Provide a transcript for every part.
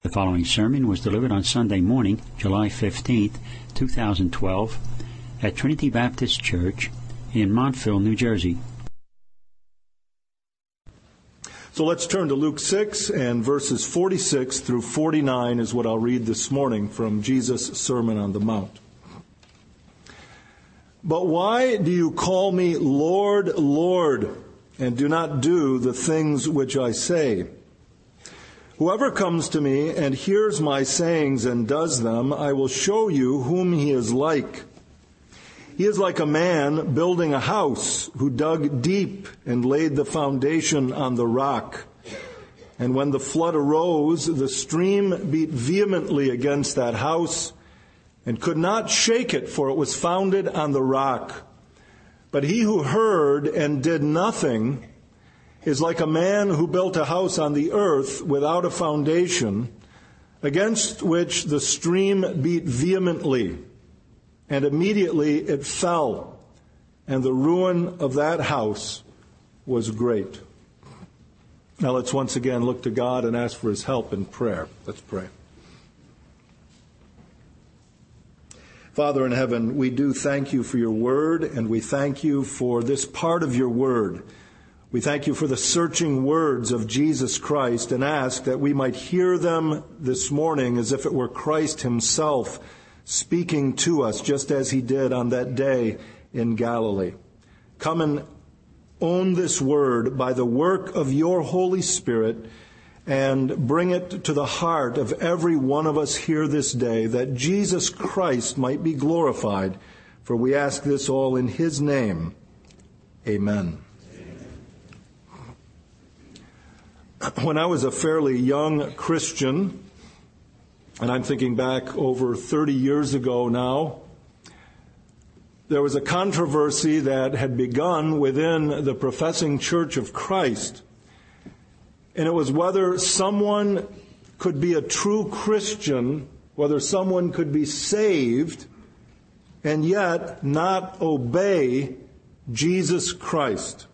The following sermon was delivered on Sunday morning, July 15th, 2012, at Trinity Baptist Church in Montville, New Jersey. So let's turn to Luke 6, and verses 46 through 49 is what I'll read this morning from Jesus' Sermon on the Mount. But why do you call me Lord, Lord, and do not do the things which I say? Whoever comes to me and hears my sayings and does them, I will show you whom he is like. He is like a man building a house who dug deep and laid the foundation on the rock. And when the flood arose, the stream beat vehemently against that house and could not shake it, for it was founded on the rock. But he who heard and did nothing is like a man who built a house on the earth without a foundation, against which the stream beat vehemently, and immediately it fell, and the ruin of that house was great. Now let's once again look to God and ask for His help in prayer. Let's pray. Father in heaven, we do thank you for your word, and we thank you for this part of your word. We thank you for the searching words of Jesus Christ and ask that we might hear them this morning as if it were Christ himself speaking to us, just as he did on that day in Galilee. Come and own this word by the work of your Holy Spirit and bring it to the heart of every one of us here this day, that Jesus Christ might be glorified. For we ask this all in his name. Amen. When I was a fairly young Christian, and I'm thinking back over 30 years ago now, there was a controversy that had begun within the professing Church of Christ. And it was whether someone could be a true Christian, whether someone could be saved, and yet not obey Jesus Christ.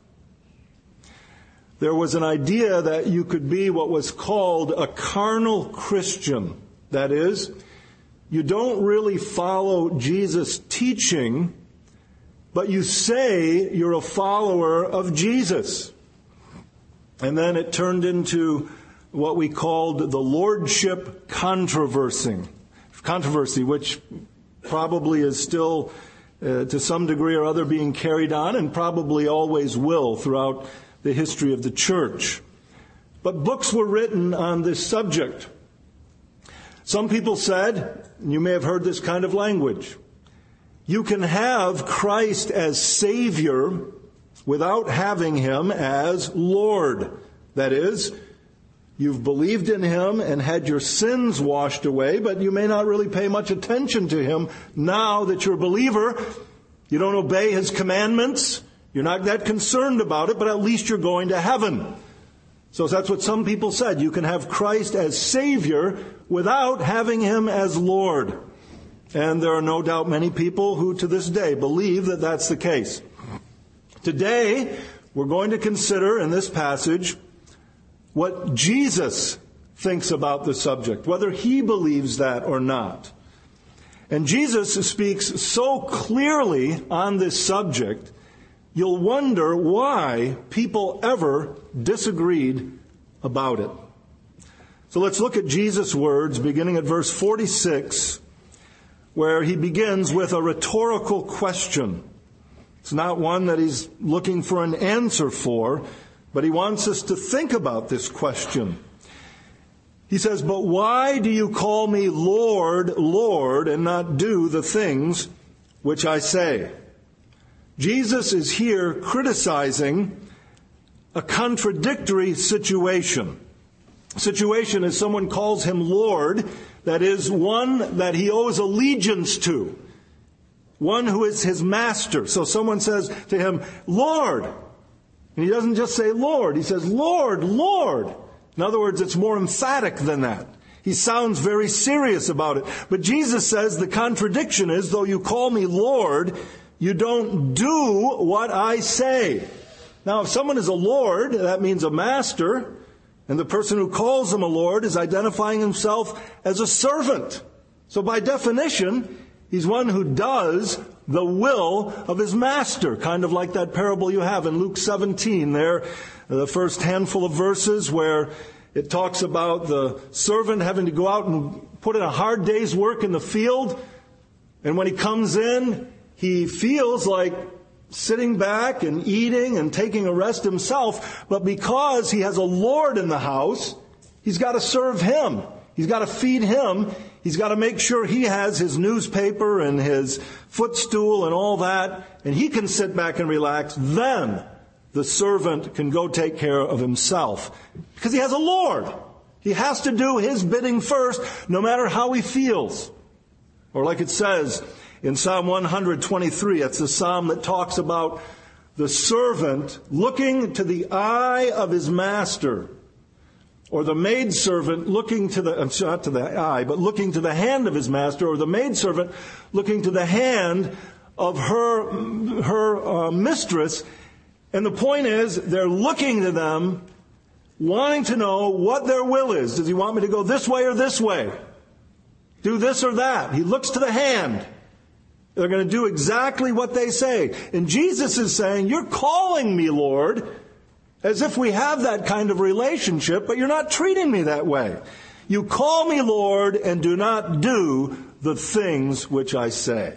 There was an idea that you could be what was called a carnal Christian. That is, you don't really follow Jesus' teaching, but you say you're a follower of Jesus. And then it turned into what we called the lordship controversy, which probably is still, to some degree or other, being carried on and probably always will throughout the history of the church. But books were written on this subject. Some people said, and you may have heard this kind of language, you can have Christ as Savior without having him as Lord. That is, you've believed in him and had your sins washed away, but you may not really pay much attention to him now that you're a believer. You don't obey his commandments. You're not that concerned about it, but at least you're going to heaven. So that's what some people said. You can have Christ as Savior without having him as Lord. And there are no doubt many people who to this day believe that that's the case. Today, we're going to consider in this passage what Jesus thinks about the subject, whether he believes that or not. And Jesus speaks so clearly on this subject, you'll wonder why people ever disagreed about it. So let's look at Jesus' words, beginning at verse 46, where he begins with a rhetorical question. It's not one that he's looking for an answer for, but he wants us to think about this question. He says, "But why do you call me Lord, Lord, and not do the things which I say?" Jesus is here criticizing a contradictory situation. Situation is someone calls him Lord, that is, one that he owes allegiance to, one who is his master. So someone says to him, Lord. And he doesn't just say Lord, he says, Lord, Lord. In other words, it's more emphatic than that. He sounds very serious about it. But Jesus says the contradiction is, though you call me Lord, you don't do what I say. Now, if someone is a Lord, that means a master. And the person who calls him a Lord is identifying himself as a servant. So by definition, he's one who does the will of his master, kind of like that parable you have in Luke 17 there, the first handful of verses where it talks about the servant having to go out and put in a hard day's work in the field. And when he comes in, he feels like sitting back and eating and taking a rest himself. But because he has a Lord in the house, he's got to serve him. He's got to feed him. He's got to make sure he has his newspaper and his footstool and all that. And he can sit back and relax. Then the servant can go take care of himself. Because he has a Lord. He has to do his bidding first, no matter how he feels. Or like it says in Psalm 123, it's the psalm that talks about the servant looking to the eye of his master. Or the maidservant looking to not to the eye, but looking to the hand of his master. Or the maidservant looking to the hand of her mistress. And the point is, they're looking to them, wanting to know what their will is. Does he want me to go this way or this way? Do this or that? He looks to the hand. They're going to do exactly what they say. And Jesus is saying, you're calling me Lord, as if we have that kind of relationship, but you're not treating me that way. You call me Lord and do not do the things which I say.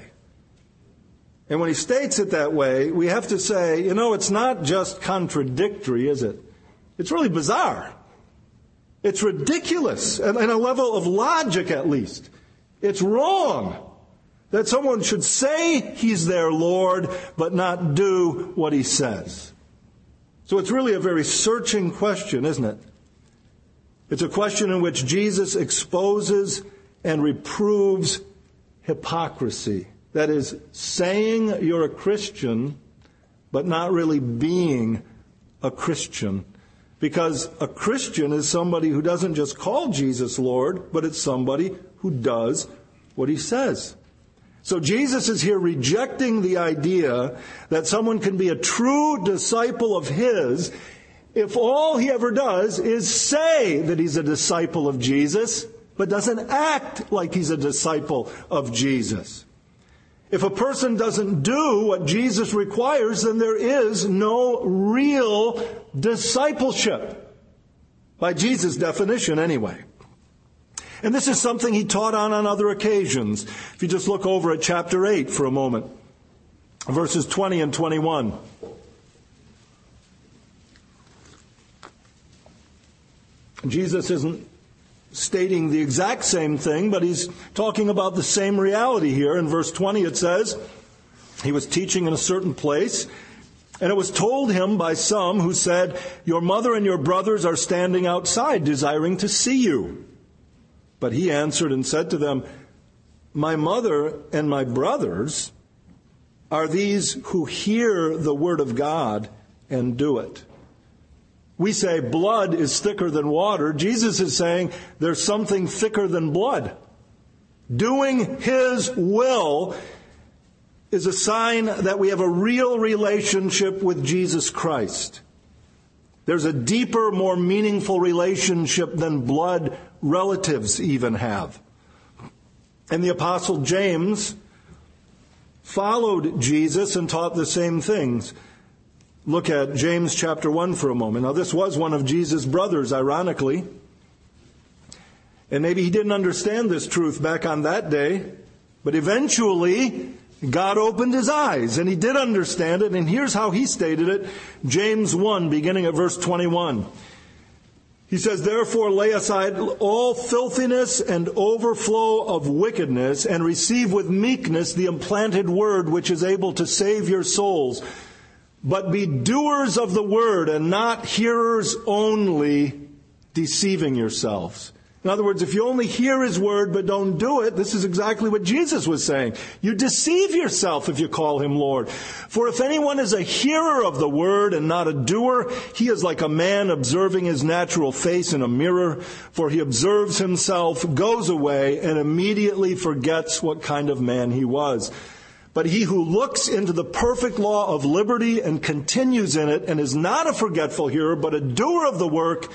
And when he states it that way, we have to say, it's not just contradictory, is it? It's really bizarre. It's ridiculous, at a level of logic at least. It's wrong that someone should say he's their Lord, but not do what he says. So it's really a very searching question, isn't it? It's a question in which Jesus exposes and reproves hypocrisy. That is, saying you're a Christian, but not really being a Christian. Because a Christian is somebody who doesn't just call Jesus Lord, but it's somebody who does what he says. So Jesus is here rejecting the idea that someone can be a true disciple of his if all he ever does is say that he's a disciple of Jesus, but doesn't act like he's a disciple of Jesus. If a person doesn't do what Jesus requires, then there is no real discipleship. By Jesus' definition, anyway. And this is something he taught on other occasions. If you just look over at chapter 8 for a moment, verses 20 and 21. Jesus isn't stating the exact same thing, but he's talking about the same reality here. In verse 20 it says, he was teaching in a certain place, and it was told him by some who said, your mother and your brothers are standing outside desiring to see you. But he answered and said to them, my mother and my brothers are these who hear the word of God and do it. We say blood is thicker than water. Jesus is saying there's something thicker than blood. Doing his will is a sign that we have a real relationship with Jesus Christ. There's a deeper, more meaningful relationship than blood relatives even have. And the Apostle James followed Jesus and taught the same things. Look at James chapter 1 for a moment. Now, this was one of Jesus' brothers, ironically. And maybe he didn't understand this truth back on that day. But eventually, God opened his eyes, and he did understand it. And here's how he stated it. James 1, beginning at verse 21. He says, therefore lay aside all filthiness and overflow of wickedness, and receive with meekness the implanted word which is able to save your souls. But be doers of the word, and not hearers only, deceiving yourselves. In other words, if you only hear his word but don't do it, this is exactly what Jesus was saying. You deceive yourself if you call him Lord. For if anyone is a hearer of the word and not a doer, he is like a man observing his natural face in a mirror. For he observes himself, goes away, and immediately forgets what kind of man he was. But he who looks into the perfect law of liberty and continues in it, and is not a forgetful hearer, but a doer of the work,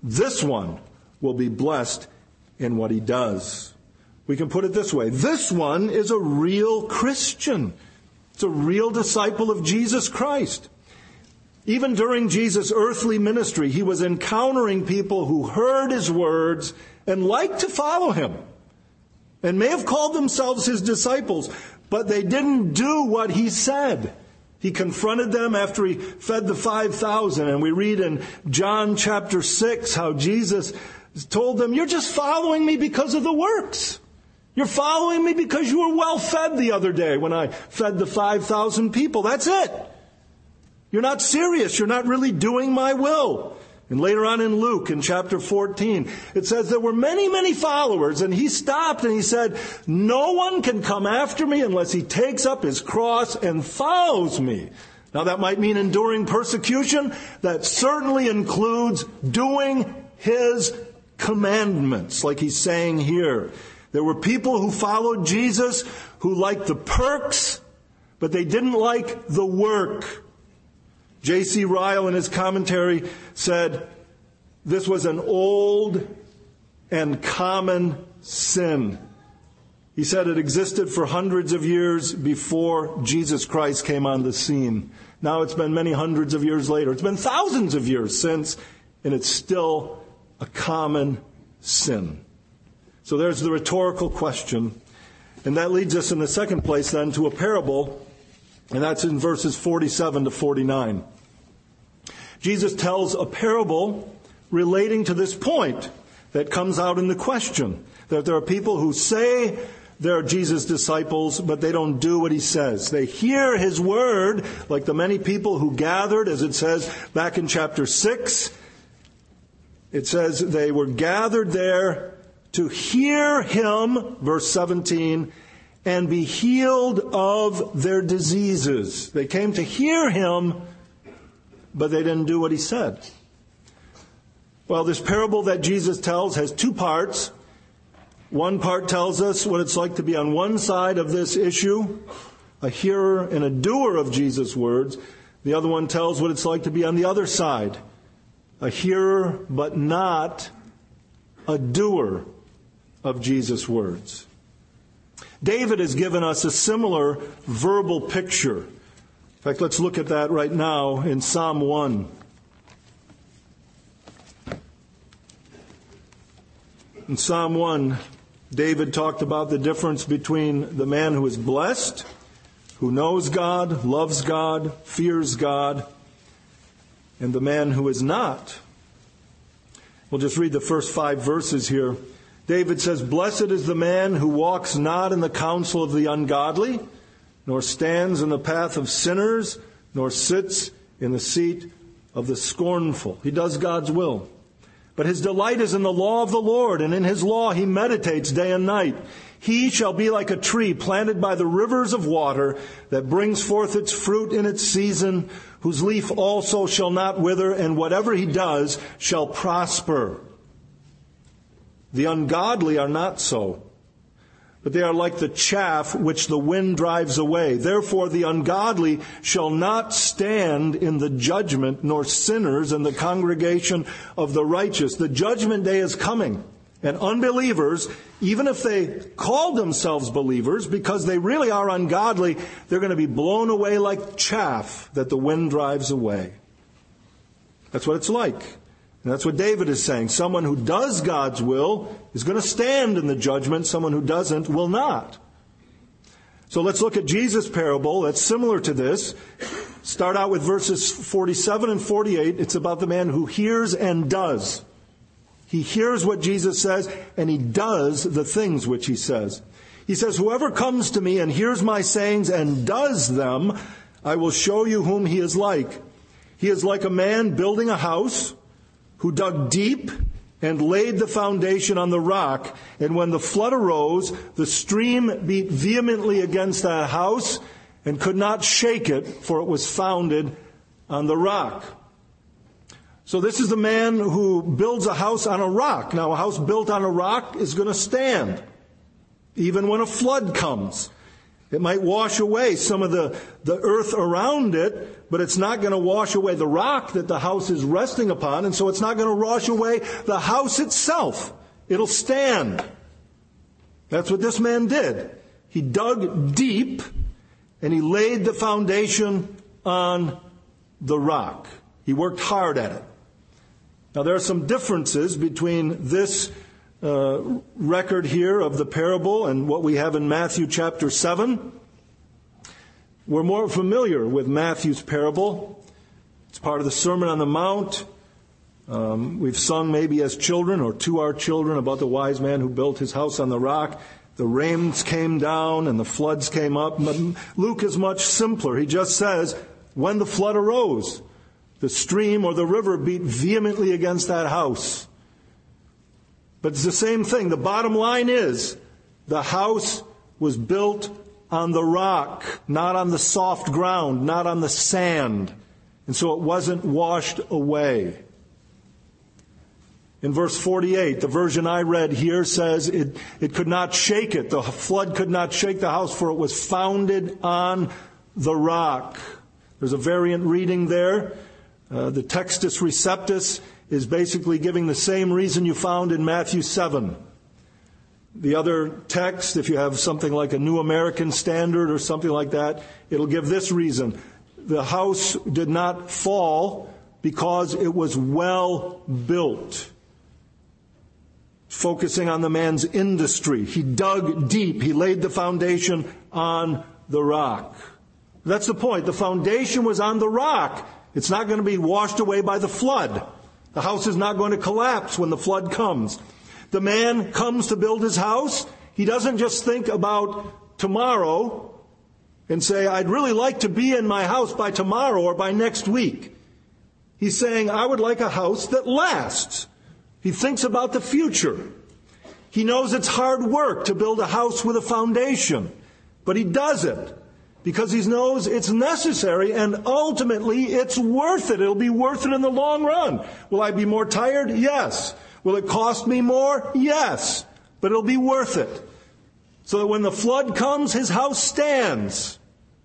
This one will be blessed in what he does. We can put it this way. This one is a real Christian. It's a real disciple of Jesus Christ. Even during Jesus' earthly ministry, he was encountering people who heard his words and liked to follow him and may have called themselves his disciples, but they didn't do what he said. He confronted them after he fed the 5,000, and we read in John chapter 6 how Jesus told them, "You're just following me because of the works. You're following me because you were well fed the other day when I fed the 5,000 people. That's it. You're not serious. You're not really doing my will." And later on in Luke, in chapter 14, it says there were many, many followers, and he stopped and he said, "No one can come after me unless he takes up his cross and follows me." Now that might mean enduring persecution. That certainly includes doing his commandments, like he's saying here. There were people who followed Jesus who liked the perks, but they didn't like the work. J.C. Ryle in his commentary said, this was an old and common sin. He said it existed for hundreds of years before Jesus Christ came on the scene. Now it's been many hundreds of years later. It's been thousands of years since, and it's still a common sin. So there's the rhetorical question. And that leads us in the second place then to a parable, and that's in verses 47 to 49. Jesus tells a parable relating to this point that comes out in the question, that there are people who say they're Jesus' disciples, but they don't do what he says. They hear his word, like the many people who gathered, as it says back in chapter 6. It says they were gathered there to hear him, verse 17, and be healed of their diseases. They came to hear him, but they didn't do what he said. Well, this parable that Jesus tells has two parts. One part tells us what it's like to be on one side of this issue, a hearer and a doer of Jesus' words. The other one tells what it's like to be on the other side, a hearer but not a doer of Jesus' words. David has given us a similar verbal picture. In fact, let's look at that right now in Psalm 1. In Psalm 1, David talked about the difference between the man who is blessed, who knows God, loves God, fears God, and the man who is not. We'll just read the first 5 verses here. David says, "Blessed is the man who walks not in the counsel of the ungodly, nor stands in the path of sinners, nor sits in the seat of the scornful." He does God's will. "But his delight is in the law of the Lord, and in his law he meditates day and night. He shall be like a tree planted by the rivers of water, that brings forth its fruit in its season, whose leaf also shall not wither, and whatever he does shall prosper. The ungodly are not so, but they are like the chaff which the wind drives away. Therefore the ungodly shall not stand in the judgment, nor sinners in the congregation of the righteous." The judgment day is coming, and unbelievers, even if they call themselves believers, because they really are ungodly, they're going to be blown away like chaff that the wind drives away. That's what it's like. And that's what David is saying. Someone who does God's will is going to stand in the judgment. Someone who doesn't will not. So let's look at Jesus' parable that's similar to this. Start out with verses 47 and 48. It's about the man who hears and does. He hears what Jesus says, and he does the things which he says. He says, "Whoever comes to me and hears my sayings and does them, I will show you whom he is like. He is like a man building a house, who dug deep and laid the foundation on the rock. And when the flood arose, the stream beat vehemently against that house and could not shake it, for it was founded on the rock." So this is the man who builds a house on a rock. Now, a house built on a rock is going to stand, even when a flood comes. It might wash away some of the earth around it, but it's not going to wash away the rock that the house is resting upon, and so it's not going to wash away the house itself. It'll stand. That's what this man did. He dug deep, and he laid the foundation on the rock. He worked hard at it. Now, there are some differences between this record here of the parable and what we have in Matthew chapter 7. We're more familiar with Matthew's parable. It's part of the Sermon on the Mount. We've sung maybe as children or to our children about the wise man who built his house on the rock. The rains came down and the floods came up. But Luke is much simpler. He just says, when the flood arose, the stream or the river beat vehemently against that house. But it's the same thing. The bottom line is, the house was built on the rock, not on the soft ground, not on the sand. And so it wasn't washed away. In verse 48, the version I read here says it could not shake it. The flood could not shake the house, for it was founded on the rock. There's a variant reading there. The Textus Receptus is basically giving the same reason you found in Matthew 7. The other text, if you have something like a New American Standard or something like that, it'll give this reason. The house did not fall because it was well built. Focusing on the man's industry. He dug deep. He laid the foundation on the rock. That's the point. The foundation was on the rock. It's not going to be washed away by the flood. The house is not going to collapse when the flood comes. The man comes to build his house. He doesn't just think about tomorrow and say, I'd really like to be in my house by tomorrow or by next week. He's saying, I would like a house that lasts. He thinks about the future. He knows it's hard work to build a house with a foundation, but he does it because he knows it's necessary and ultimately it's worth it. It'll be worth it in the long run. Will I be more tired? Yes. Will it cost me more? Yes. But it'll be worth it. So that when the flood comes, his house stands.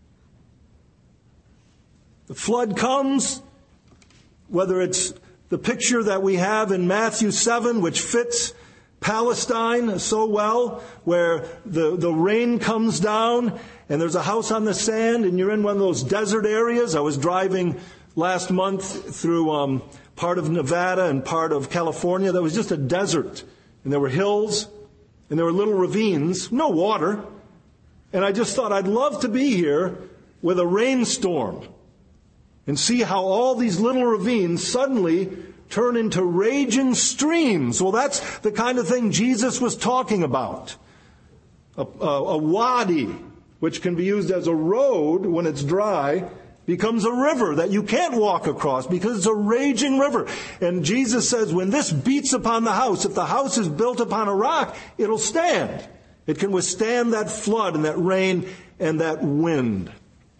The flood comes, whether it's the picture that we have in Matthew 7, which fits Palestine so well, where the rain comes down and there's a house on the sand and you're in one of those desert areas. I was driving last month through part of Nevada and part of California that was just a desert. And there were hills and there were little ravines, no water. And I just thought I'd love to be here with a rainstorm and see how all these little ravines suddenly turn into raging streams. Well, that's the kind of thing Jesus was talking about. A wadi, which can be used as a road when it's dry, becomes a river that you can't walk across because it's a raging river. And Jesus says when this beats upon the house, if the house is built upon a rock, it'll stand. It can withstand that flood and that rain and that wind.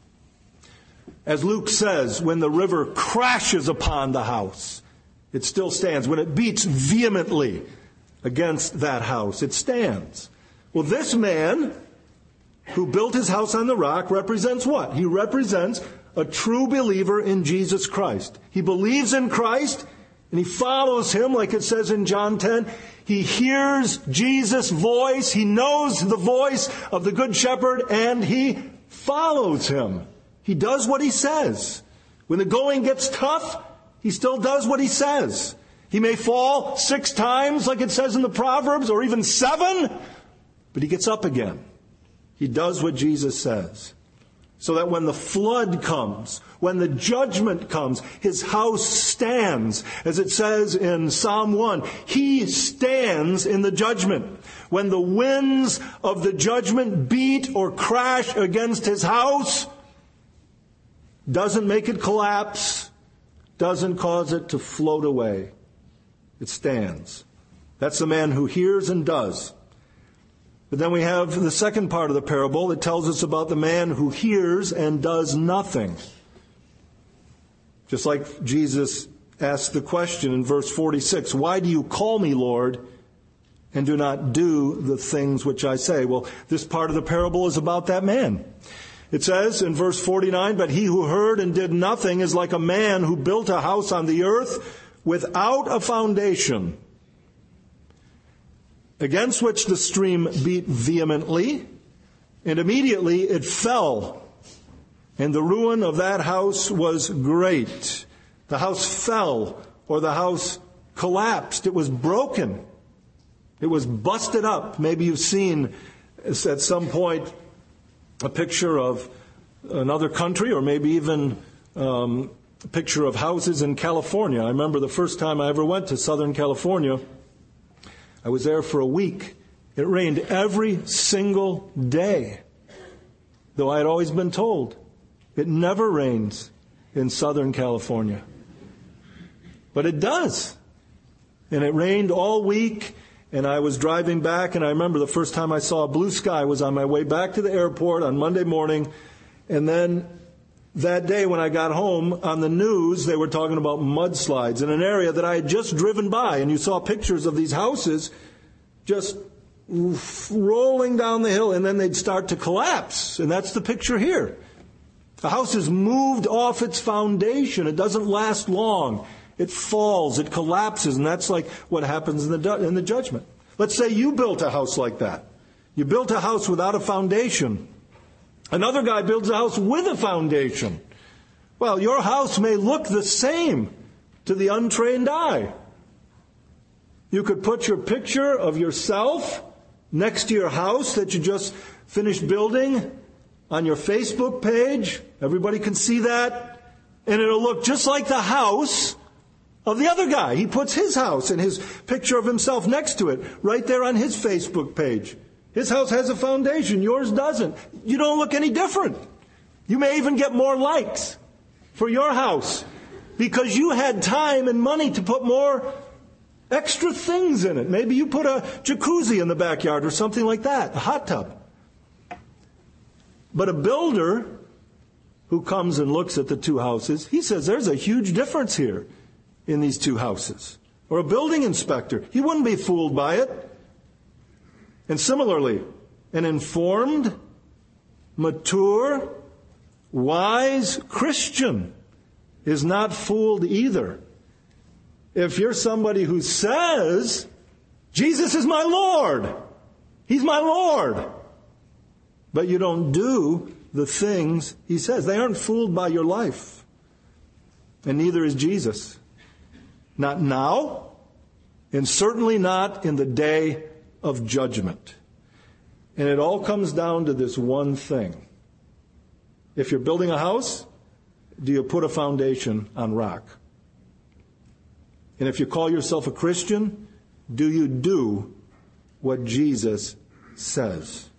As Luke says, when the river crashes upon the house, it still stands. When it beats vehemently against that house, it stands. Well, this man who built his house on the rock represents what? He represents a true believer in Jesus Christ. He believes in Christ and he follows him, like it says in John 10. He hears Jesus' voice. He knows the voice of the Good Shepherd and he follows him. He does what he says. When the going gets tough, he still does what he says. He may fall 6 times, like it says in the Proverbs, or even 7, but he gets up again. He does what Jesus says. So that when the flood comes, when the judgment comes, his house stands. As it says in Psalm 1, he stands in the judgment. When the winds of the judgment beat or crash against his house, doesn't make it collapse, doesn't cause it to float away. It stands. That's the man who hears and does. But then we have the second part of the parable that tells us about the man who hears and does nothing. Just like Jesus asked the question in verse 46, why do you call me Lord, and do not do the things which I say. Well, this part of the parable is about that man. It says in verse 49, but he who heard and did nothing is like a man who built a house on the earth without a foundation, against which the stream beat vehemently, and immediately it fell. And the ruin of that house was great. The house fell, or the house collapsed. It was broken. It was busted up. Maybe you've seen at some point a picture of another country, or maybe even a picture of houses in California. I remember the first time I ever went to Southern California. I was there for a week. It rained every single day, though I had always been told it never rains in Southern California. But it does. And it rained all week, and I was driving back, and I remember the first time I saw a blue sky was on my way back to the airport on Monday morning. And then that day when I got home, on the news, they were talking about mudslides in an area that I had just driven by. And you saw pictures of these houses just rolling down the hill, and then they'd start to collapse. And that's the picture here. The house is moved off its foundation. It doesn't last long. It falls, it collapses, and that's like what happens in the judgment. Let's say you built a house like that. You built a house without a foundation. Another guy builds a house with a foundation. Well, your house may look the same to the untrained eye. You could put your picture of yourself next to your house that you just finished building on your Facebook page. Everybody can see that. And it'll look just like the house of the other guy. He puts his house and his picture of himself next to it, right there on his Facebook page. His house has a foundation. Yours doesn't. You don't look any different. You may even get more likes for your house because you had time and money to put more extra things in it. Maybe you put a jacuzzi in the backyard or something like that, a hot tub. But a builder who comes and looks at the two houses, he says there's a huge difference here in these two houses. Or a building inspector, he wouldn't be fooled by it. And similarly, an informed, mature, wise Christian is not fooled either. If you're somebody who says, Jesus is my Lord, He's my Lord, but you don't do the things He says, they aren't fooled by your life. And neither is Jesus. Not now, and certainly not in the day of judgment. And it all comes down to this one thing. If you're building a house, do you put a foundation on rock? And if you call yourself a Christian, do you do what Jesus says?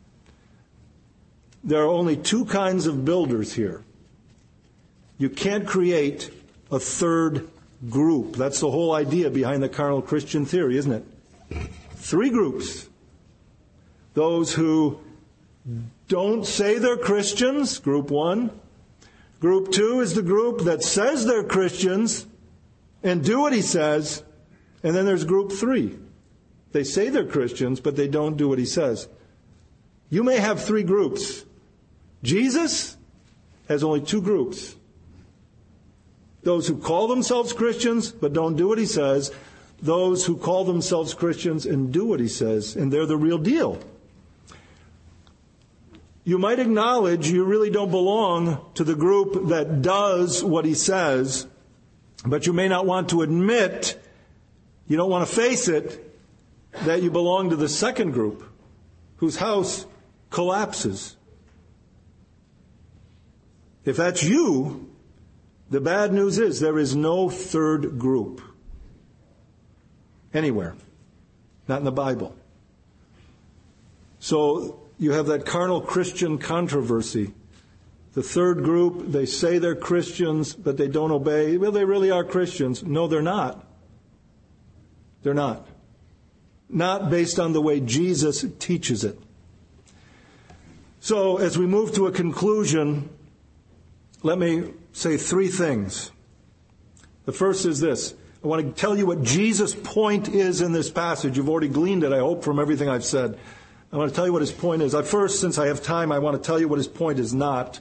There are only two kinds of builders here. You can't create a third group. That's the whole idea behind the carnal Christian theory, isn't it? Three groups. Those who don't say they're Christians, group one. Group two is the group that says they're Christians and do what he says. And then there's group three. They say they're Christians, but they don't do what he says. You may have three groups. Jesus has only two groups. Those who call themselves Christians but don't do what he says. Those who call themselves Christians and do what he says. And they're the real deal. You might acknowledge you really don't belong to the group that does what he says, but you may not want to admit, you don't want to face it, that you belong to the second group, whose house collapses. If that's you, the bad news is there is no third group anywhere, not in the Bible. So you have that carnal Christian controversy. The third group, they say they're Christians, but they don't obey. Well, they really are Christians. No, they're not. They're not. Not based on the way Jesus teaches it. So, as we move to a conclusion, let me say three things. The first is this. I I want to tell you what Jesus' point is in this passage. You've already gleaned it, I hope, from everything I've said. I want to tell you what his point is. First, since I have time, I want to tell you what his point is not.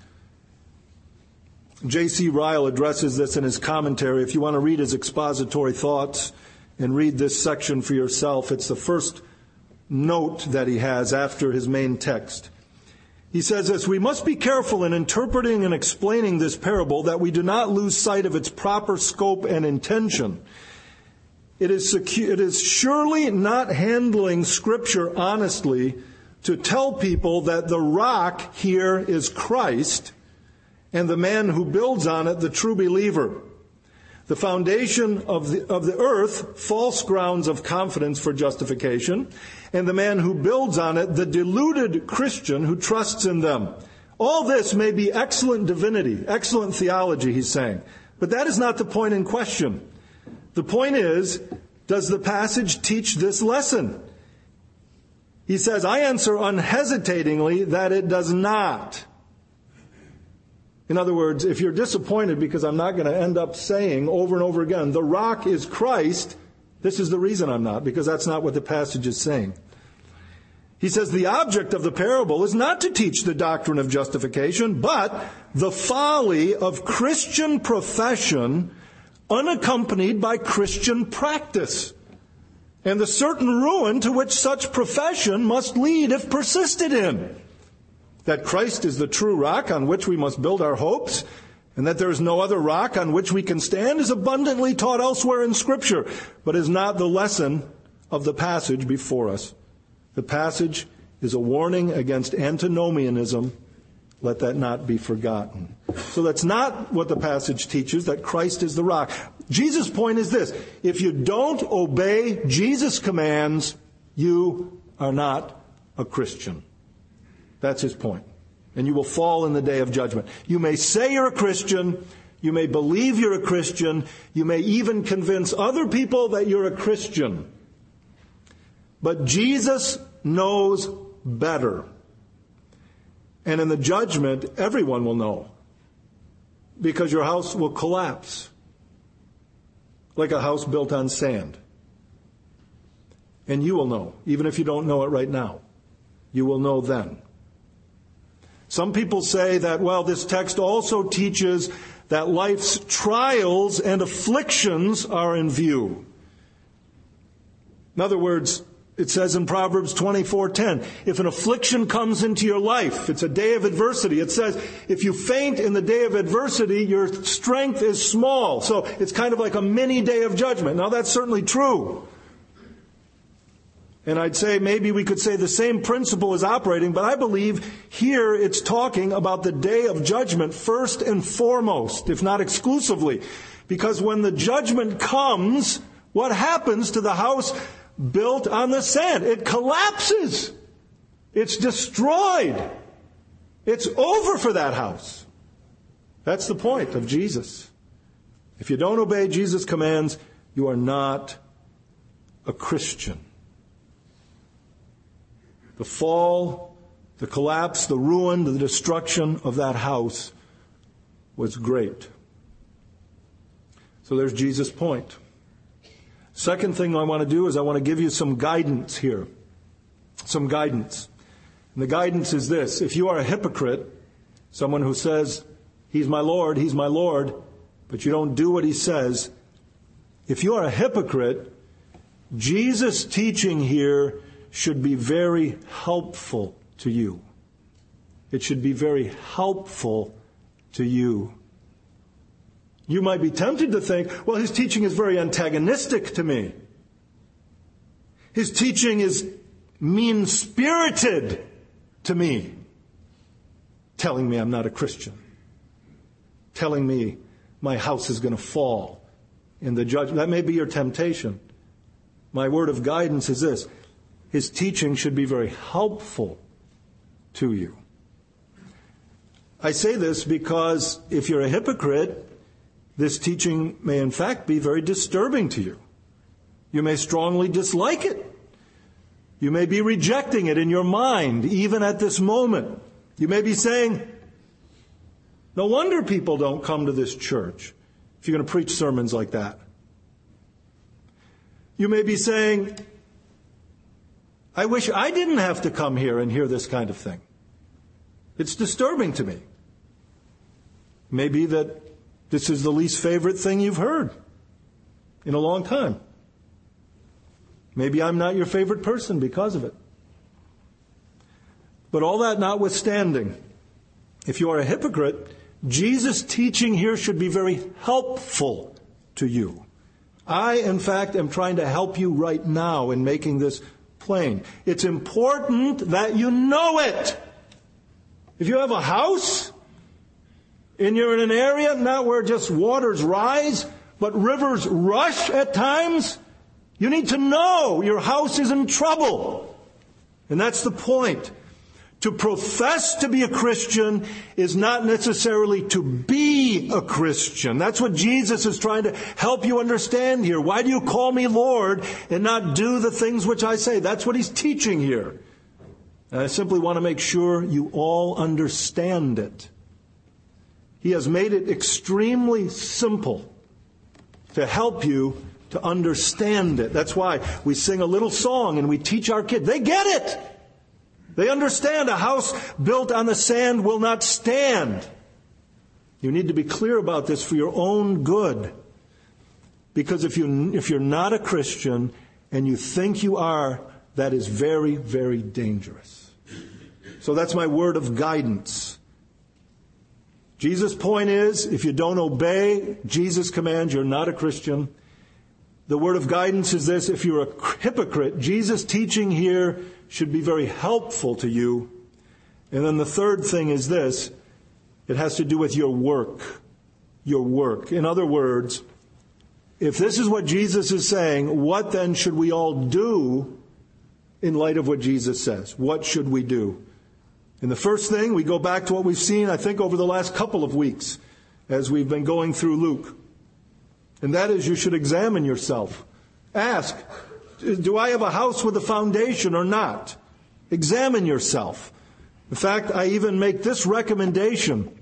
J.C. Ryle addresses this in his commentary. If you want to read his expository thoughts and read this section for yourself, it's the first note that he has after his main text. He says this: we must be careful in interpreting and explaining this parable that we do not lose sight of its proper scope and intention. It is surely not handling Scripture honestly to tell people that the rock here is Christ and the man who builds on it the true believer. The foundation of the earth, false grounds of confidence for justification, and the man who builds on it, the deluded Christian who trusts in them. All this may be excellent divinity, excellent theology, he's saying. But that is not the point in question. The point is, does the passage teach this lesson? He says, I answer unhesitatingly that it does not. In other words, if you're disappointed because I'm not going to end up saying over and over again, the rock is Christ, this is the reason I'm not, because that's not what the passage is saying. He says the object of the parable is not to teach the doctrine of justification, but the folly of Christian profession unaccompanied by Christian practice, and the certain ruin to which such profession must lead if persisted in. That Christ is the true rock on which we must build our hopes, and that there is no other rock on which we can stand is abundantly taught elsewhere in Scripture, but is not the lesson of the passage before us. The passage is a warning against antinomianism. Let that not be forgotten. So that's not what the passage teaches, that Christ is the rock. Jesus' point is this: if you don't obey Jesus' commands, you are not a Christian. That's his point. And you will fall in the day of judgment. You may say you're a Christian. You may believe you're a Christian. You may even convince other people that you're a Christian. But Jesus knows better. And in the judgment, everyone will know. Because your house will collapse. Like a house built on sand. And you will know, even if you don't know it right now. You will know then. Some people say that, well, this text also teaches that life's trials and afflictions are in view. In other words, it says in Proverbs 24:10, if an affliction comes into your life, it's a day of adversity. It says, if you faint in the day of adversity, your strength is small. So it's kind of like a mini day of judgment. Now, that's certainly true. And I'd say maybe we could say the same principle is operating, but I believe here it's talking about the day of judgment first and foremost, if not exclusively. Because when the judgment comes, what happens to the house built on the sand? It collapses. It's destroyed. It's over for that house. That's the point of Jesus. If you don't obey Jesus' commands, you are not a Christian. The fall, the collapse, the ruin, the destruction of that house was great. So there's Jesus' point. Second thing I want to do is I want to give you some guidance here. Some guidance. And the guidance is this: if you are a hypocrite, someone who says, He's my Lord, but you don't do what He says, if you are a hypocrite, Jesus' teaching here should be very helpful to you. It should be very helpful to you. You might be tempted to think, well, his teaching is very antagonistic to me. His teaching is mean-spirited to me, telling me I'm not a Christian, telling me my house is going to fall in the judgment. That may be your temptation. My word of guidance is this: his teaching should be very helpful to you. I say this because if you're a hypocrite, this teaching may in fact be very disturbing to you. You may strongly dislike it. You may be rejecting it in your mind, even at this moment. You may be saying, no wonder people don't come to this church if you're going to preach sermons like that. You may be saying, I wish I didn't have to come here and hear this kind of thing. It's disturbing to me. Maybe that this is the least favorite thing you've heard in a long time. Maybe I'm not your favorite person because of it. But all that notwithstanding, if you are a hypocrite, Jesus' teaching here should be very helpful to you. I, in fact, am trying to help you right now in making this plain. It's important that you know it. If you have a house, and you're in an area not where just waters rise, but rivers rush at times, you need to know your house is in trouble. And that's the point. To profess to be a Christian is not necessarily to be a Christian. That's what Jesus is trying to help you understand here. Why do you call me Lord and not do the things which I say? That's what he's teaching here. And I simply want to make sure you all understand it. He has made it extremely simple to help you to understand it. That's why we sing a little song and we teach our kids. They get it. They understand a house built on the sand will not stand. You need to be clear about this for your own good. Because if you're not a Christian and you think you are, that is very, very dangerous. So that's my word of guidance. Jesus' point is, if you don't obey Jesus' commands, you're not a Christian. The word of guidance is this: if you're a hypocrite, Jesus' teaching here should be very helpful to you. And then the third thing is this: it has to do with your work. Your work. In other words, if this is what Jesus is saying, what then should we all do in light of what Jesus says? What should we do? And the first thing, we go back to what we've seen, I think, over the last couple of weeks as we've been going through Luke. And that is, you should examine yourself. Ask, do I have a house with a foundation or not? Examine yourself. In fact, I even make this recommendation.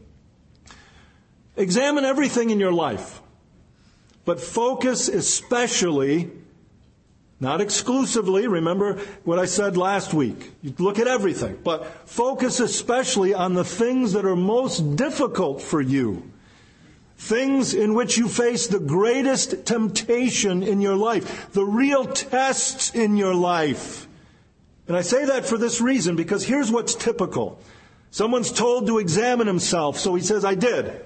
Examine everything in your life, but focus especially, not exclusively, remember what I said last week. You look at everything, but focus especially on the things that are most difficult for you. Things in which you face the greatest temptation in your life, the real tests in your life. And I say that for this reason, because here's what's typical. Someone's told to examine himself, so he says, I did.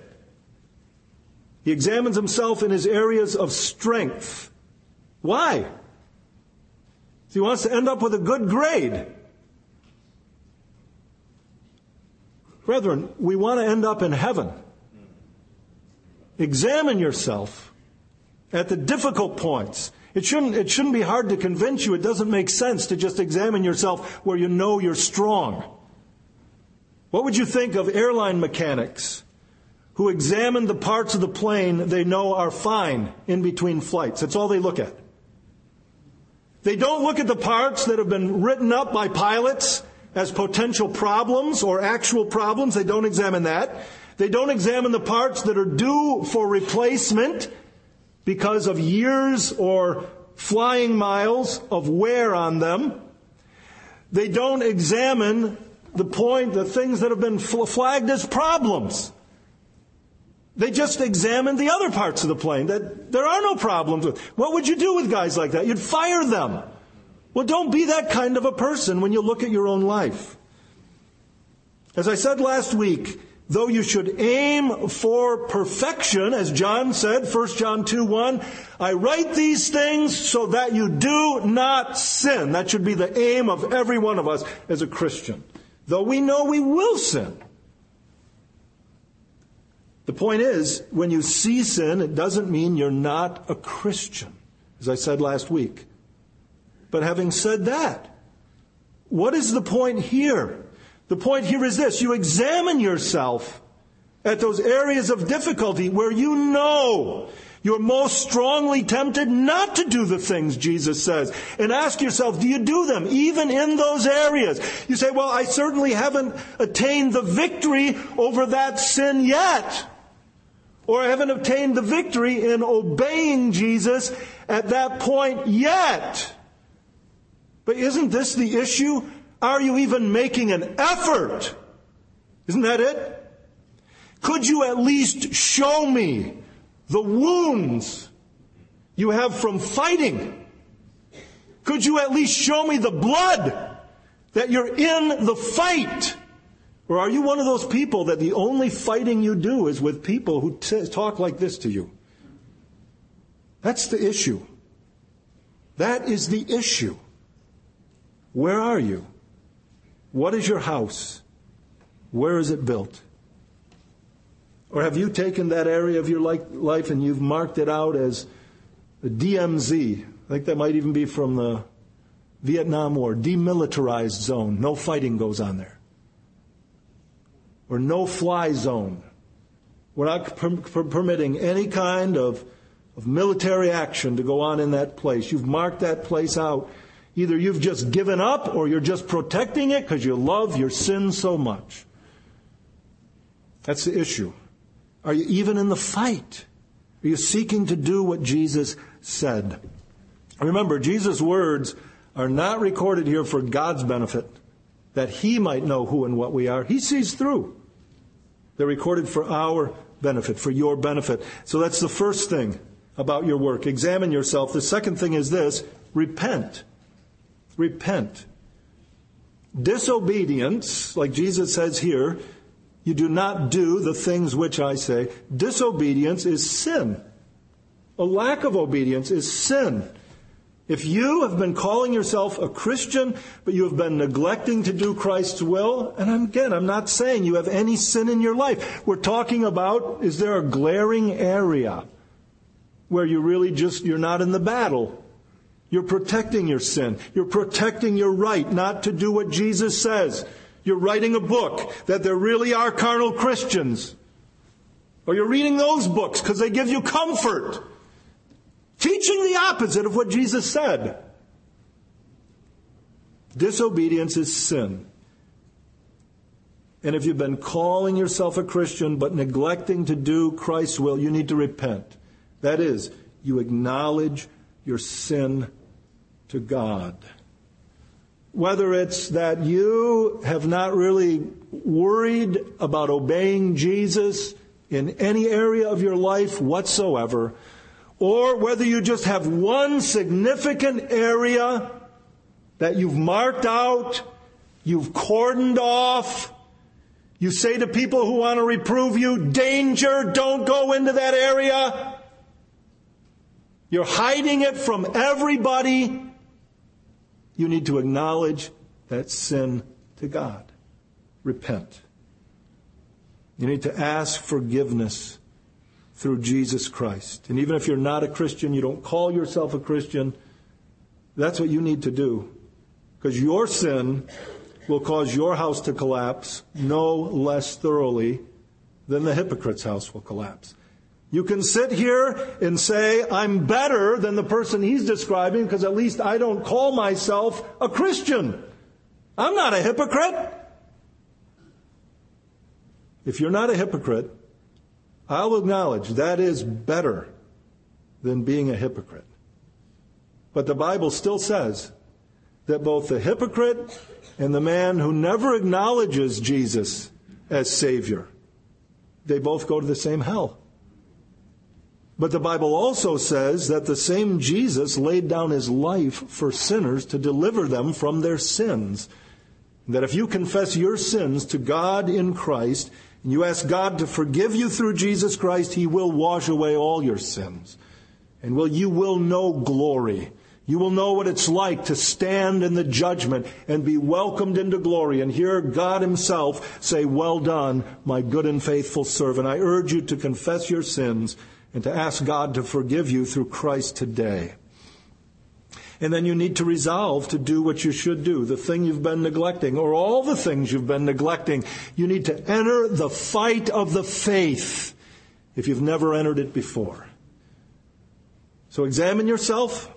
He examines himself in his areas of strength. Why? He wants to end up with a good grade. Brethren, we want to end up in heaven. Examine yourself at the difficult points. It shouldn't be hard to convince you. It doesn't make sense to just examine yourself where you know you're strong. What would you think of airline mechanics who examine the parts of the plane they know are fine in between flights? That's all they look at. They don't look at the parts that have been written up by pilots as potential problems or actual problems. They don't examine that. They don't examine the parts that are due for replacement because of years or flying miles of wear on them. They don't examine the things that have been flagged as problems. They just examine the other parts of the plane that there are no problems with. What would you do with guys like that? You'd fire them. Well, don't be that kind of a person when you look at your own life. As I said last week, though you should aim for perfection, as John said, 1 John 2:1, I write these things so that you do not sin. That should be the aim of every one of us as a Christian. Though we know we will sin. The point is, when you see sin, it doesn't mean you're not a Christian, as I said last week. But having said that, what is the point here? The point here is this: you examine yourself at those areas of difficulty where you know you're most strongly tempted not to do the things Jesus says. And ask yourself, do you do them even in those areas? You say, well, I certainly haven't attained the victory over that sin yet. or I haven't obtained the victory in obeying Jesus at that point yet. But isn't this the issue? Are you even making an effort? Isn't that it? Could you at least show me the wounds you have from fighting? Could you at least show me the blood that you're in the fight? Or are you one of those people that the only fighting you do is with people who talk like this to you? That's the issue. That is the issue. Where are you? What is your house? Where is it built? Or have you taken that area of your life and you've marked it out as the DMZ? I think that might even be from the Vietnam War, demilitarized zone. No fighting goes on there. Or no fly zone. We're not permitting any kind of military action to go on in that place. You've marked that place out. Either you've just given up or you're just protecting it because you love your sin so much. That's the issue. Are you even in the fight? Are you seeking to do what Jesus said? Remember, Jesus' words are not recorded here for God's benefit, that He might know who and what we are. He sees through. They're recorded for our benefit, for your benefit. So that's the first thing about your work. Examine yourself. The second thing is this: repent. Repent. Disobedience, like Jesus says here, you do not do the things which I say. Disobedience is sin. A lack of obedience is sin. If you have been calling yourself a Christian, but you have been neglecting to do Christ's will, and I'm not saying you have any sin in your life. We're talking about, is there a glaring area where you're not in the battle? You're protecting your sin. You're protecting your right not to do what Jesus says. You're writing a book that there really are carnal Christians. Or you're reading those books because they give you comfort. Teaching the opposite of what Jesus said. Disobedience is sin. And if you've been calling yourself a Christian but neglecting to do Christ's will, you need to repent. That is, you acknowledge your sin to God. Whether it's that you have not really worried about obeying Jesus in any area of your life whatsoever, or whether you just have one significant area that you've marked out, you've cordoned off, you say to people who want to reprove you, danger, don't go into that area. You're hiding it from everybody. You need to acknowledge that sin to God. Repent. You need to ask forgiveness through Jesus Christ. And even if you're not a Christian, you don't call yourself a Christian, that's what you need to do. Because your sin will cause your house to collapse no less thoroughly than the hypocrite's house will collapse. You can sit here and say, I'm better than the person he's describing because at least I don't call myself a Christian. I'm not a hypocrite. If you're not a hypocrite, I'll acknowledge that is better than being a hypocrite. But the Bible still says that both the hypocrite and the man who never acknowledges Jesus as Savior, they both go to the same hell. But the Bible also says that the same Jesus laid down His life for sinners to deliver them from their sins. That if you confess your sins to God in Christ, and you ask God to forgive you through Jesus Christ, He will wash away all your sins. And you will know glory. You will know what it's like to stand in the judgment and be welcomed into glory and hear God Himself say, well done, my good and faithful servant. I urge you to confess your sins and to ask God to forgive you through Christ today. And then you need to resolve to do what you should do, the thing you've been neglecting, or all the things you've been neglecting. You need to enter the fight of the faith if you've never entered it before. So examine yourself,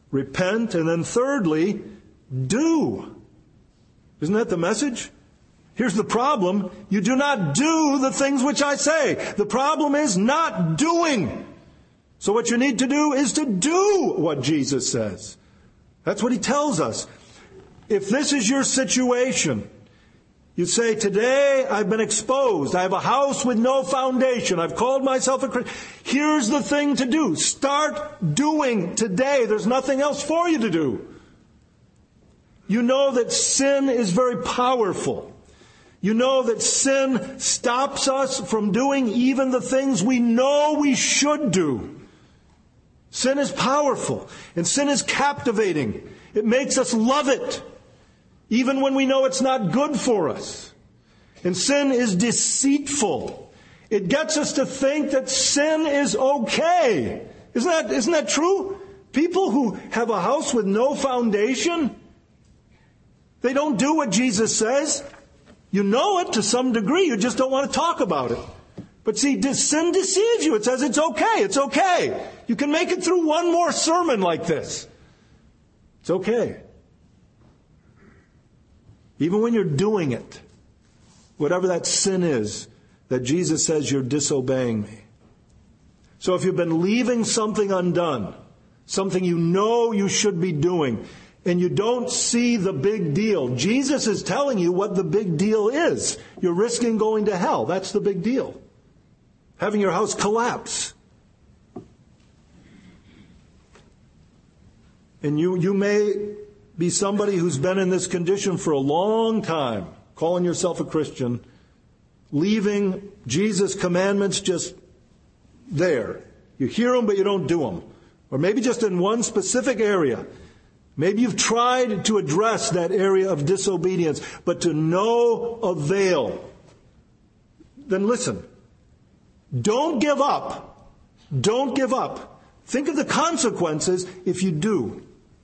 repent, and then thirdly, do. Isn't that the message? Here's the problem. You do not do the things which I say. The problem is not doing. So what you need to do is to do what Jesus says. That's what he tells us. If this is your situation, you say, today I've been exposed. I have a house with no foundation. I've called myself a Christian. Here's the thing to do. Start doing today. There's nothing else for you to do. You know that sin is very powerful. You know that sin stops us from doing even the things we know we should do. Sin is powerful, and sin is captivating. It makes us love it, even when we know it's not good for us. And sin is deceitful. It gets us to think that sin is okay. Isn't that true? People who have a house with no foundation, they don't do what Jesus says. You know it to some degree. You just don't want to talk about it. But see, sin deceives you. It says it's okay. It's okay. You can make it through one more sermon like this. It's okay. Even when you're doing it, whatever that sin is, that Jesus says you're disobeying me. So if you've been leaving something undone, something you know you should be doing, and you don't see the big deal, Jesus is telling you what the big deal is. You're risking going to hell. That's the big deal. Having your house collapse. And you may be somebody who's been in this condition for a long time, calling yourself a Christian, leaving Jesus' commandments just there. You hear them, but you don't do them. Or maybe just in one specific area. Maybe you've tried to address that area of disobedience, but to no avail. Then listen. Don't give up. Don't give up. Think of the consequences if you do.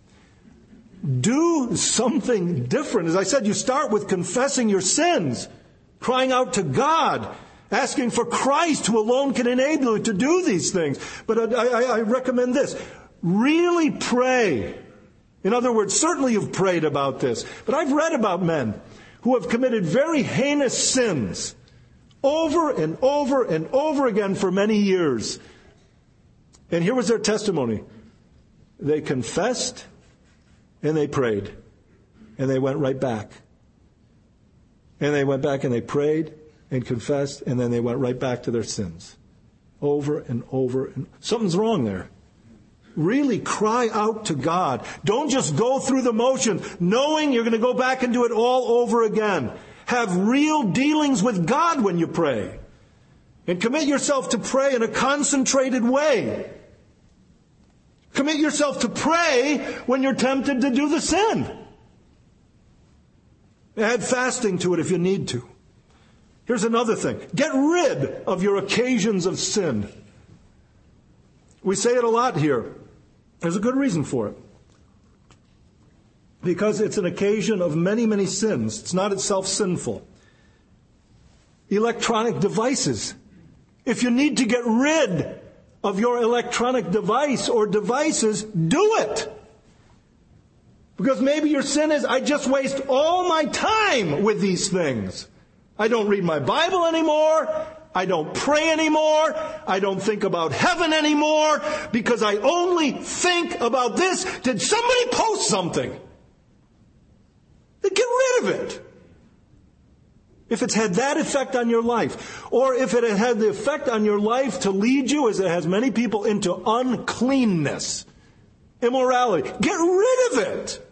Do something different. As I said, you start with confessing your sins, crying out to God, asking for Christ who alone can enable you to do these things. But I recommend this. Really pray. In other words, certainly you've prayed about this, but I've read about men who have committed very heinous sins over and over and over again for many years. And here was their testimony. They confessed and they prayed. And they went right back. And they went back and they prayed and confessed, and then they went right back to their sins. Over and over. And something's wrong there. Really cry out to God. Don't just go through the motions, knowing you're going to go back and do it all over again. Have real dealings with God when you pray. And commit yourself to pray in a concentrated way. Commit yourself to pray when you're tempted to do the sin. Add fasting to it if you need to. Here's another thing. Get rid of your occasions of sin. We say it a lot here. There's a good reason for it. Because it's an occasion of many, many sins. It's not itself sinful. Electronic devices. If you need to get rid of your electronic device or devices, do it. Because maybe your sin is, I just waste all my time with these things. I don't read my Bible anymore. I don't pray anymore. I don't think about heaven anymore because I only think about this. Did somebody post something? Then get rid of it. If it's had that effect on your life, or if it had the effect on your life to lead you, as it has many people, into uncleanness, immorality, get rid of it.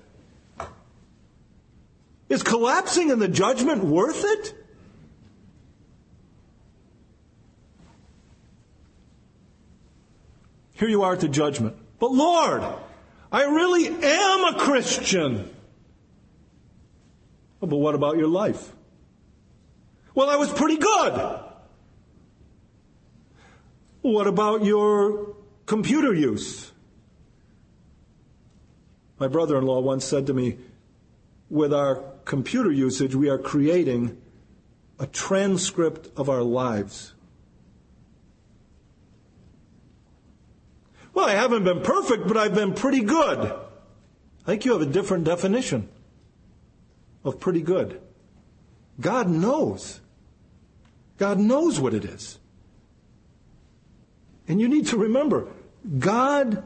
Is collapsing in the judgment worth it? Here you are at the judgment. But Lord, I really am a Christian. Oh, but what about your life? Well, I was pretty good. What about your computer use? My brother-in-law once said to me, with our computer usage, we are creating a transcript of our lives. Well, I haven't been perfect, but I've been pretty good. I think you have a different definition of pretty good. God knows. God knows what it is. And you need to remember, God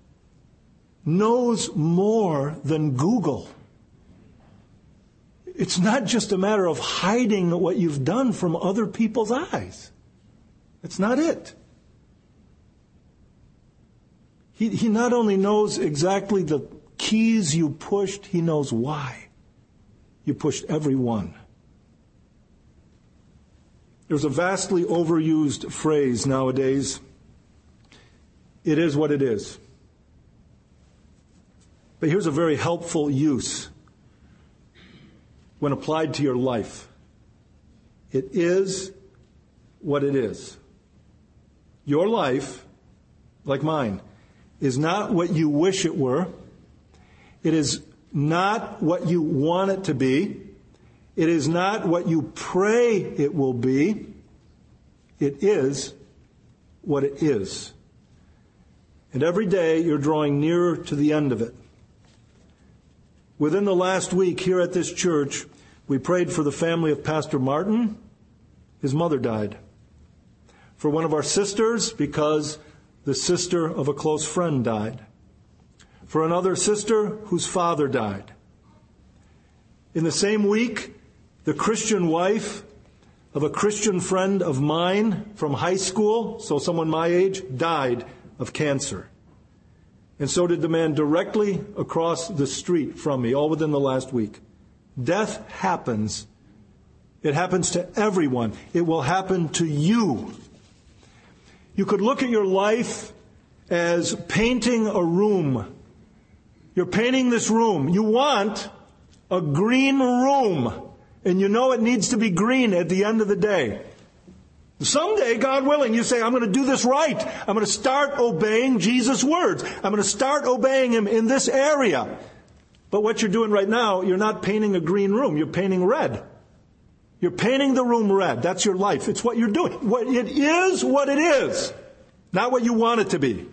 knows more than Google. It's not just a matter of hiding what you've done from other people's eyes. That's not it. He not only knows exactly the keys you pushed, he knows why you pushed every one. There's a vastly overused phrase nowadays. It is what it is. But here's a very helpful use when applied to your life. It is what it is. Your life, like mine, is not what you wish it were. It is not what you want it to be. It is not what you pray it will be. It is what it is. And every day you're drawing nearer to the end of it. Within the last week here at this church, we prayed for the family of Pastor Martin. His mother died. For one of our sisters, because the sister of a close friend died. For another sister whose father died. In the same week, the Christian wife of a Christian friend of mine from high school, so someone my age, died of cancer. And so did the man directly across the street from me, all within the last week. Death happens. It happens to everyone. It will happen to you. You could look at your life as painting a room. You're painting this room. You want a green room. And you know it needs to be green at the end of the day. Someday, God willing, you say, I'm going to do this right. I'm going to start obeying Jesus' words. I'm going to start obeying Him in this area. But what you're doing right now, you're not painting a green room. You're painting red. You're painting the room red. That's your life. It's what you're doing. It is what it is. Not what you want it to be.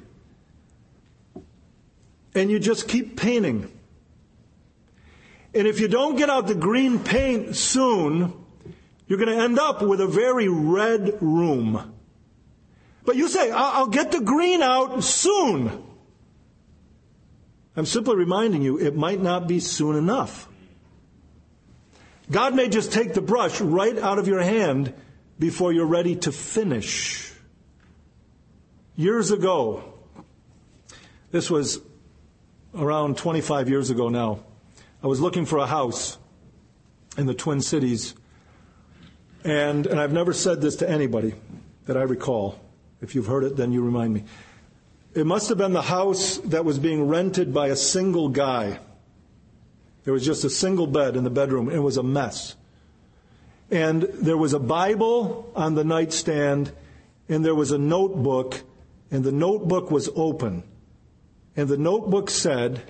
And you just keep painting. And if you don't get out the green paint soon, you're going to end up with a very red room. But you say, I'll get the green out soon. I'm simply reminding you, it might not be soon enough. God may just take the brush right out of your hand before you're ready to finish. Years ago, this was around 25 years ago now, I was looking for a house in the Twin Cities. And I've never said this to anybody that I recall. If you've heard it, then you remind me. It must have been the house that was being rented by a single guy. There was just a single bed in the bedroom. It was a mess. And there was a Bible on the nightstand, and there was a notebook, and the notebook was open. And the notebook said,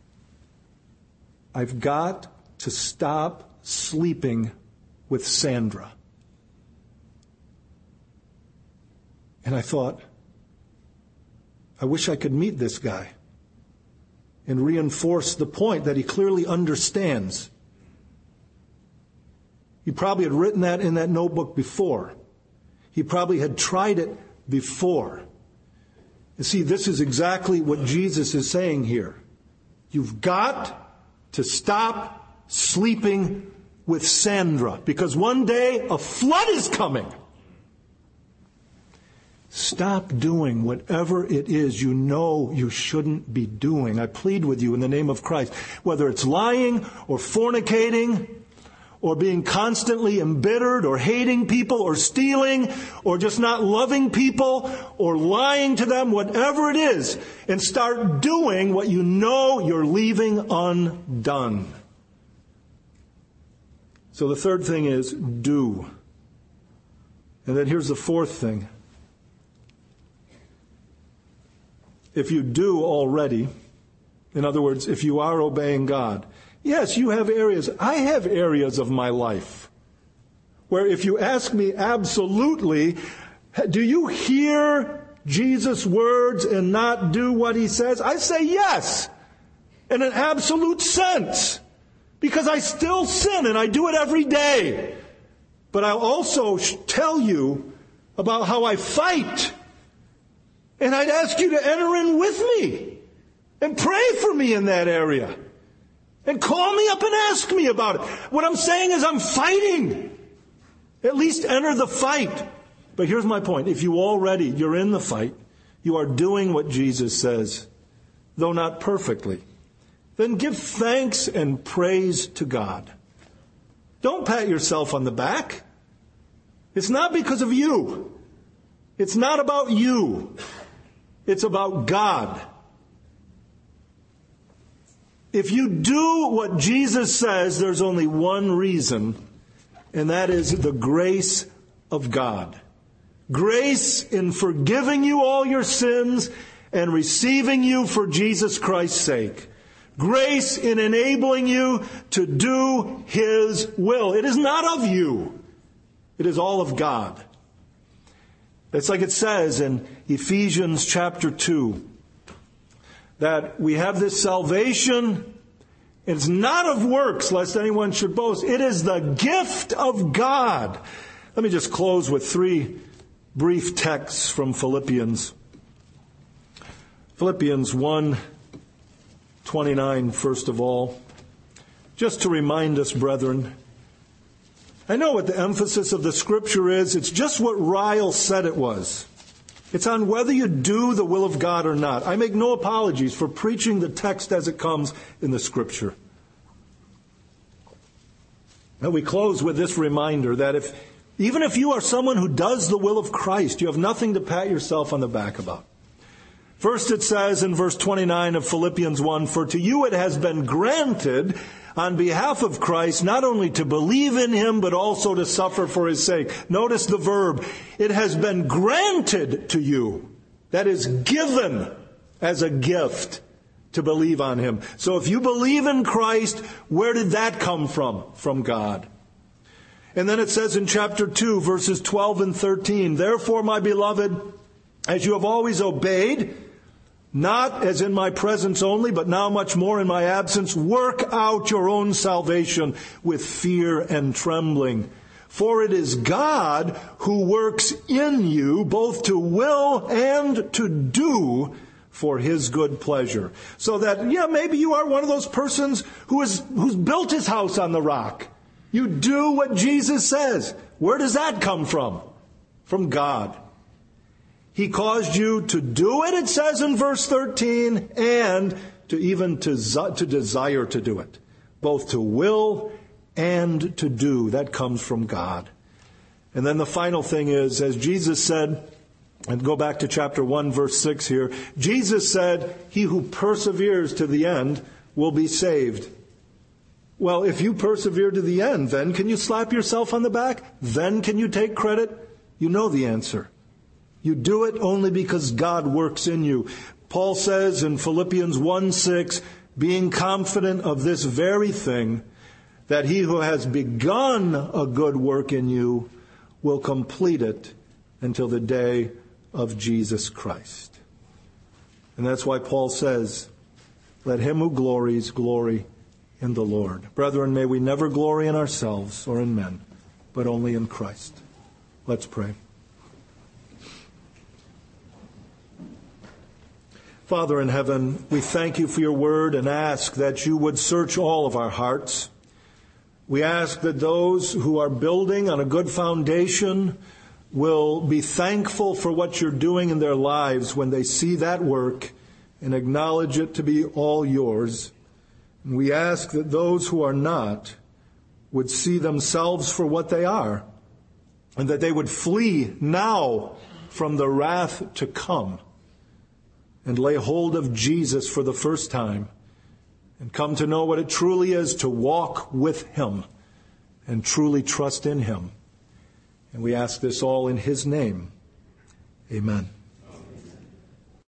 I've got to stop sleeping with Sandra. And I thought, I wish I could meet this guy and reinforce the point that he clearly understands. He probably had written that in that notebook before. He probably had tried it before. You see, this is exactly what Jesus is saying here. You've got to stop sleeping with Sandra, because one day a flood is coming. Stop doing whatever it is you know you shouldn't be doing. I plead with you in the name of Christ, whether it's lying or fornicating or being constantly embittered or hating people or stealing or just not loving people or lying to them, whatever it is, and start doing what you know you're leaving undone. So the third thing is do. And then here's the fourth thing. If you do already, in other words, if you are obeying God, yes, you have areas. I have areas of my life where if you ask me absolutely, do you hear Jesus' words and not do what He says? I say yes, in an absolute sense. because I still sin and I do it every day. But I'll also tell you about how I fight. And I'd ask you to enter in with me and pray for me in that area. And call me up and ask me about it. What I'm saying is I'm fighting. At least enter the fight. But here's my point. If you're in the fight, you are doing what Jesus says, though not perfectly, then give thanks and praise to God. Don't pat yourself on the back. It's not because of you. It's not about you. It's about God. If you do what Jesus says, there's only one reason, and that is the grace of God. Grace in forgiving you all your sins and receiving you for Jesus Christ's sake. Grace in enabling you to do His will. It is not of you. It is all of God. It's like it says in Ephesians chapter 2, that we have this salvation. It's not of works, lest anyone should boast. It is the gift of God. Let me just close with 3 brief texts from Philippians. Philippians 1:29, first of all. Just to remind us, brethren, I know what the emphasis of the Scripture is. It's just what Ryle said it was. It's on whether you do the will of God or not. I make no apologies for preaching the text as it comes in the Scripture. Now we close with this reminder that even if you are someone who does the will of Christ, you have nothing to pat yourself on the back about. First it says in verse 29 of Philippians 1, "For to you it has been granted on behalf of Christ not only to believe in Him, but also to suffer for His sake." Notice the verb. It has been granted to you. That is given as a gift to believe on Him. So if you believe in Christ, where did that come from? From God. And then it says in chapter 2, verses 12 and 13, "Therefore, my beloved, as you have always obeyed, not as in my presence only, but now much more in my absence, work out your own salvation with fear and trembling. For it is God who works in you both to will and to do for His good pleasure." So that, maybe you are one of those persons who's built his house on the rock. You do what Jesus says. Where does that come from? From God. He caused you to do it, it says in verse 13, and to desire to do it. Both to will and to do. That comes from God. And then the final thing is, as Jesus said, and go back to chapter 1, verse 6 here, Jesus said, "He who perseveres to the end will be saved." Well, if you persevere to the end, then can you slap yourself on the back? Then can you take credit? You know the answer. You do it only because God works in you. Paul says in Philippians 1:6, "Being confident of this very thing, that He who has begun a good work in you will complete it until the day of Jesus Christ." And that's why Paul says, "Let him who glories, glory in the Lord." Brethren, may we never glory in ourselves or in men, but only in Christ. Let's pray. Father in heaven, we thank You for Your word and ask that You would search all of our hearts. We ask that those who are building on a good foundation will be thankful for what You're doing in their lives when they see that work and acknowledge it to be all Yours. And we ask that those who are not would see themselves for what they are, and that they would flee now from the wrath to come and lay hold of Jesus for the first time and come to know what it truly is to walk with Him and truly trust in Him. And we ask this all in His name. Amen.